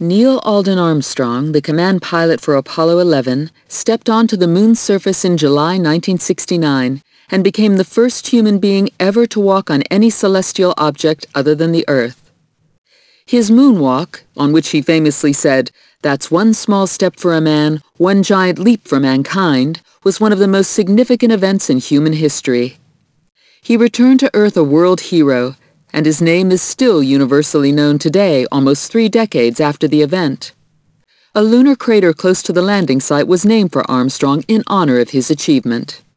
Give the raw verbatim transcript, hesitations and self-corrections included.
Neil Alden Armstrong, the command pilot for Apollo eleven, stepped onto the moon's surface in July nineteen sixty-nine and became the first human being ever to walk on any celestial object other than the Earth. His moonwalk, on which he famously said, "That's one small step for a man, one giant leap for mankind," was one of the most significant events in human history. He returned to Earth a world hero, and his name is still universally known today, almost three decades after the event. A lunar crater close to the landing site was named for Armstrong in honor of his achievement.